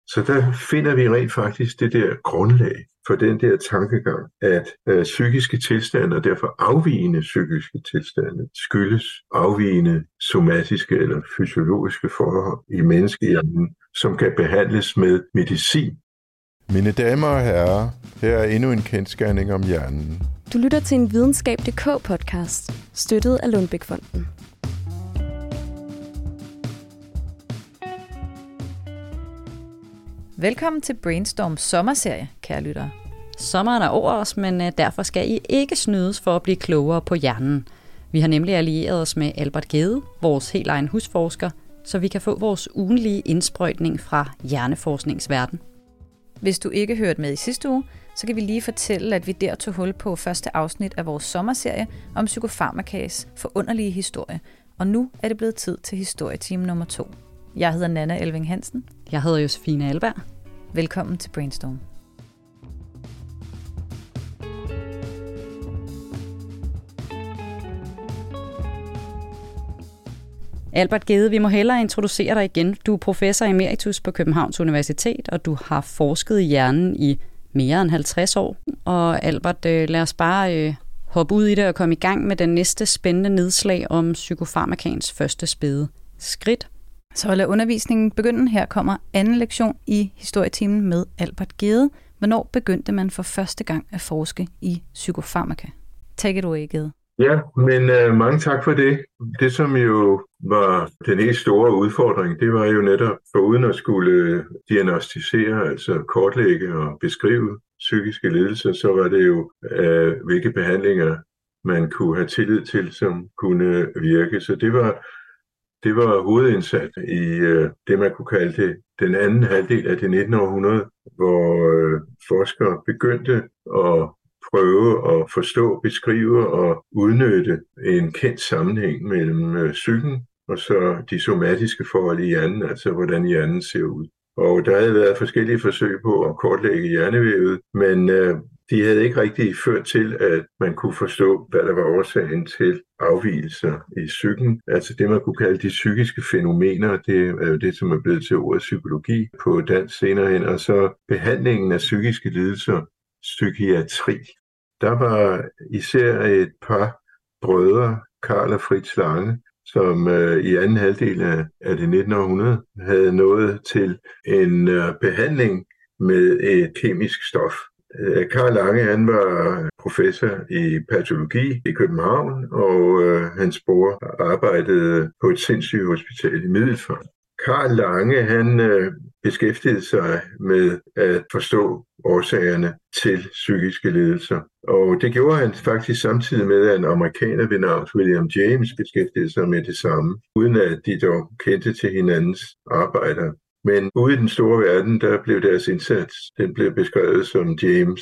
Så der finder vi rent faktisk det der grundlag for den der tankegang, at psykiske tilstande og derfor afvigende psykiske tilstande skyldes afvigende somatiske eller fysiologiske forhold i menneskehjernen, som kan behandles med medicin. Mine damer og herrer, her er endnu en kendsgerning om hjernen. Du lytter til en Videnskab.dk-podcast, støttet af Lundbeck-fonden. Velkommen til Brainstorms sommerserie, kære lyttere. Sommeren er over os, men derfor skal I ikke snydes for at blive klogere på hjernen. Vi har nemlig allieret os med Albert Gede, vores helt egen husforsker, så vi kan få vores ugenlige indsprøjtning fra hjerneforskningsverden. Hvis du ikke hørte med i sidste uge, så kan vi lige fortælle, at vi der tog hul på første afsnit af vores sommerserie om psykofarmakas forunderlige historie. Og nu er det blevet tid til historietime nummer 2. Jeg hedder Nanna Elving Hansen. Jeg hedder Josefine Alberg. Velkommen til Brainstorm. Albert Gede, vi må hellere introducere dig igen. Du er professor emeritus på Københavns Universitet, og du har forsket i hjernen i mere end 50 år. Og Albert, lad os bare hoppe ud i det og komme i gang med den næste spændende nedslag om psykofarmakans første spæde skridt. Så lad undervisningen begynde. Her kommer anden lektion i historietimen med Albert Gede. Hvornår begyndte man for første gang at forske i psykofarmaka? Take it away, Gede. Ja, men mange tak for det. Det, som jo var den helt store udfordring, det var jo netop foruden at skulle diagnostisere, altså kortlægge og beskrive psykiske lidelser, så var det jo, hvilke behandlinger man kunne have tillid til, som kunne virke. Så det var hovedindsat i det, man kunne kalde det den anden halvdel af det 19. århundrede, hvor forskere begyndte at prøve at forstå, beskrive og udnytte en kendt sammenhæng mellem psyken og så de somatiske forhold i hjernen, altså hvordan hjernen ser ud. Og der havde været forskellige forsøg på at kortlægge hjernevævet, men de havde ikke rigtig ført til, at man kunne forstå, hvad der var årsagen til afvigelser i psyken. Altså det, man kunne kalde de psykiske fænomener, det er jo det, som er blevet til ordet psykologi på dansk senere hen. Og så behandlingen af psykiske lidelser, psykiatri. Der var især et par brødre, Karl og Fritz Lange, som i anden halvdel af det 19. århundrede havde nået til en behandling med et kemisk stof. Karl Lange, han var professor i patologi i København, og hans bror arbejdede på et sindssygehospital i Middelfart. Karl Lange, han beskæftigede sig med at forstå årsagerne til psykiske lidelser. Og det gjorde han faktisk samtidig med, at en amerikaner ved navn William James beskæftigede sig med det samme, uden at de dog kendte til hinandens arbejder. Men ude i den store verden, der blev deres indsats, den blev beskrevet som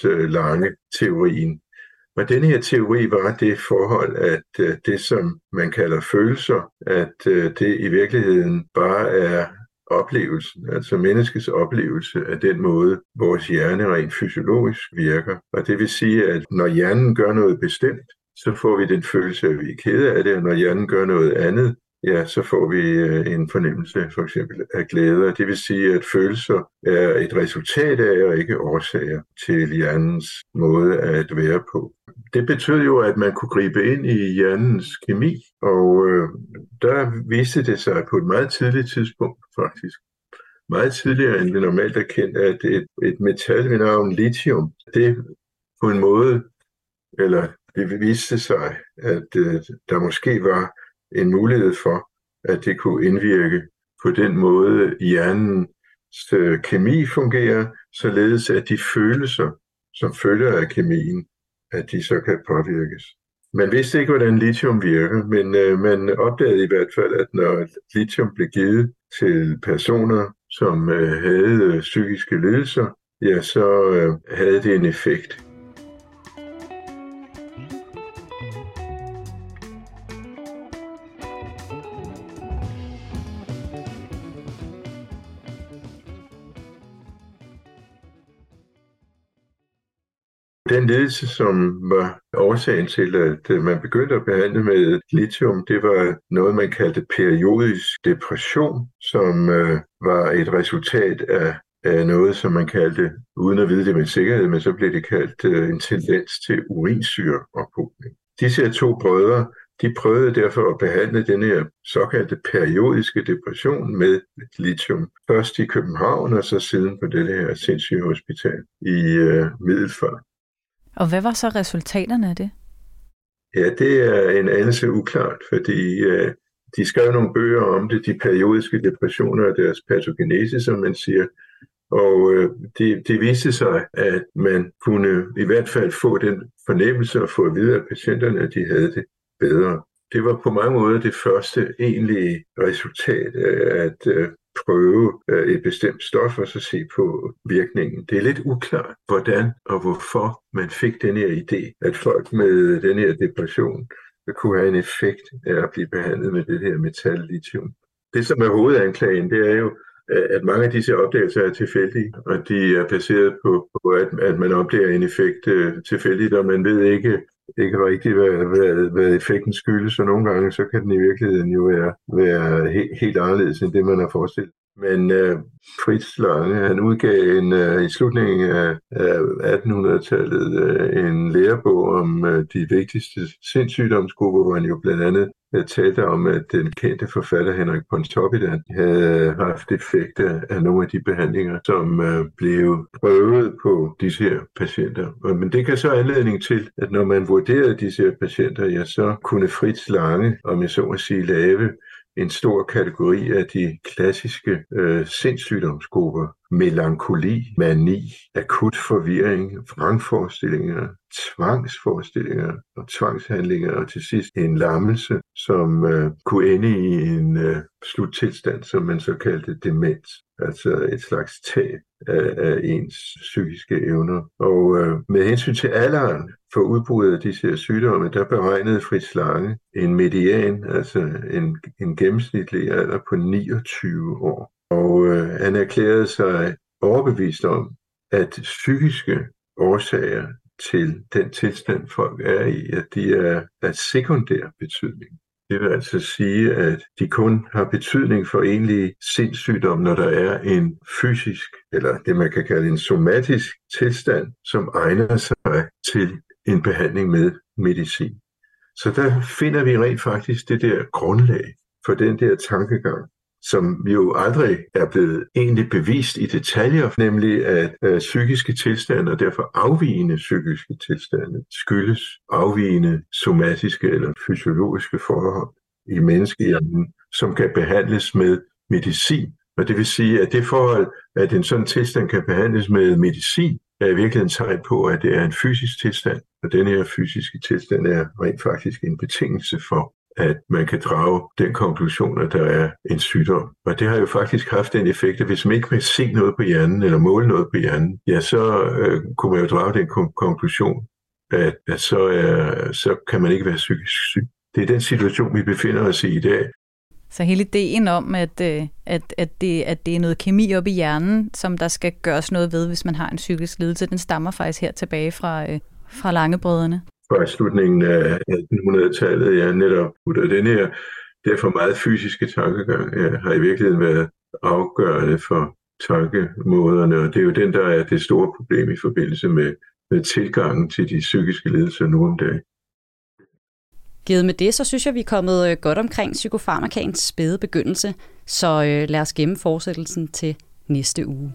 James-Lange-teorien. Og denne her teori var det forhold, at det, som man kalder følelser, at det i virkeligheden bare er oplevelsen, altså menneskets oplevelse af den måde, vores hjerne rent fysiologisk virker. Og det vil sige, at når hjernen gør noget bestemt, så får vi den følelse, at vi er kede af det, og når hjernen gør noget andet, ja, så får vi en fornemmelse for eksempel af glæde. Det vil sige, at følelser er et resultat af og ikke årsager til hjernens måde at være på. Det betød jo, at man kunne gribe ind i hjernens kemi, og der viste det sig på et meget tidligt tidspunkt faktisk. Meget tidligere end det normalt er kendt, at et metal ved navn lithium, det på en måde, eller det viste sig, at der måske var en mulighed for, at det kunne indvirke på den måde, hjernens kemi fungerer, således at de følelser, som følger af kemien, at de så kan påvirkes. Man vidste ikke, hvordan lithium virker, men man opdagede i hvert fald, at når lithium blev givet til personer, som havde psykiske lidelser, ja, så havde det en effekt. Den lidelse, som var årsagen til, at man begyndte at behandle med lithium, det var noget, man kaldte periodisk depression, som var et resultat af af noget, som man kaldte, uden at vide det med sikkerhed, men så blev det kaldt en tendens til urinsyreophobning. Disse her 2 brødre, de prøvede derfor at behandle den her såkaldte periodiske depression med lithium. Først i København, og så siden på det her sindssygehospital i Middelfart. Og hvad var så resultaterne af det? Ja, det er en anelse uklart, fordi de skrev nogle bøger om det, de periodiske depressioner og deres patogenese, som man siger. Og det viste sig, at man kunne i hvert fald få den fornemmelse og få at vide af patienterne, at de havde det bedre. Det var på mange måder det første egentlige resultat af at prøve et bestemt stof og så se på virkningen. Det er lidt uklart, hvordan og hvorfor man fik den her idé, at folk med den her depression kunne have en effekt af at blive behandlet med det her metal lithium. Det, som er hovedanklagen, det er jo, at mange af disse opdagelser er tilfældige, og de er baseret på at man opdager en effekt tilfældigt, og man ved ikke rigtigt, hvad effekten skyldes, og nogle gange så kan den i virkeligheden jo være helt anderledes end det, man har forestillet. Men Fritz Lange, han udgav i slutningen af 1800-tallet en lærebog om de vigtigste sindssygdomsgrupper, hvor han jo blandt andet talte om, at den kendte forfatter Henrik Pontoppidan havde haft effekter af nogle af de behandlinger, som blev prøvet på disse her patienter. Men det kan så anledning til, at når man vurderede disse her patienter, ja, så kunne Fritz Lange, om jeg så må sige, lave en stor kategori af de klassiske sindssygdomsgrupper. Melankoli, mani, akut forvirring, vrangforestillinger, tvangsforestillinger og tvangshandlinger, og til sidst en lammelse, som kunne ende i en sluttilstand, som man så kaldte demens. Altså et slags tab af ens psykiske evner. Og med hensyn til alderen for udbruddet af disse her sygdomme, der beregnede Fritz Lange en median, altså en gennemsnitlig alder på 29 år. Og han erklærede sig overbevist om, at psykiske årsager til den tilstand, folk er i, at de er af sekundær betydning. Det vil altså sige, at de kun har betydning for egentlig sindssygdom, når der er en fysisk, eller det man kan kalde en somatisk tilstand, som egner sig til en behandling med medicin. Så der finder vi rent faktisk det der grundlag for den der tankegang, som jo aldrig er blevet egentlig bevist i detaljer, nemlig at psykiske tilstande og derfor afvigende psykiske tilstande skyldes afvigende somatiske eller fysiologiske forhold i menneskehjernen, som kan behandles med medicin. Og det vil sige, at det forhold, at en sådan tilstand kan behandles med medicin, er i virkeligheden tegn på, at det er en fysisk tilstand, og denne her fysiske tilstand er rent faktisk en betingelse for, at man kan drage den konklusion, at der er en sygdom. Og det har jo faktisk haft den effekt, at hvis man ikke kan se noget på hjernen, eller måle noget på hjernen, ja, så kunne man jo drage den konklusion, at så kan man ikke være psykisk syg. Det er den situation, vi befinder os i dag. Så hele ideen om, at det er noget kemi op i hjernen, som der skal gøres noget ved, hvis man har en psykisk lidelse, den stammer faktisk her tilbage fra Langebrødrene. Fra slutningen af 1800-tallet, ja, netop. Og den her derfor meget fysiske tankegang har i virkeligheden været afgørende for tankemåderne, og det er jo den, der er det store problem i forbindelse med tilgangen til de psykiske lidelser nu om dagen. Givet med det, så synes jeg, vi er kommet godt omkring psykofarmakaens spæde begyndelse, så lad os gemme fortsættelsen til næste uge.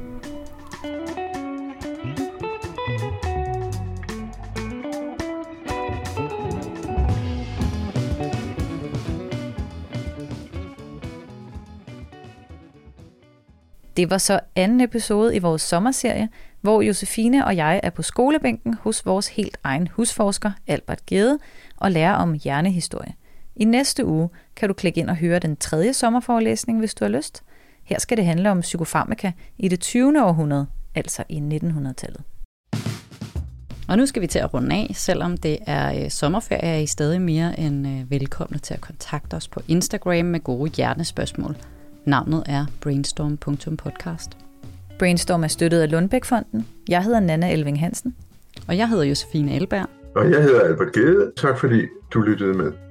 Det var så anden episode i vores sommerserie, hvor Josefine og jeg er på skolebænken hos vores helt egen husforsker, Albert Gede, og lærer om hjernehistorie. I næste uge kan du klikke ind og høre den 3. sommerforelæsning, hvis du har lyst. Her skal det handle om psykofarmaka i det 20. århundrede, altså i 1900-tallet. Og nu skal vi til at runde af. Selvom det er sommerferie, er I stadig mere end velkomne til at kontakte os på Instagram med gode hjernespørgsmål. Navnet er brainstorm.podcast. Brainstorm er støttet af Lundbæk-fonden. Jeg hedder Nanna Elving Hansen. Og jeg hedder Josefine Elberg. Og jeg hedder Albert Gede. Tak fordi du lyttede med.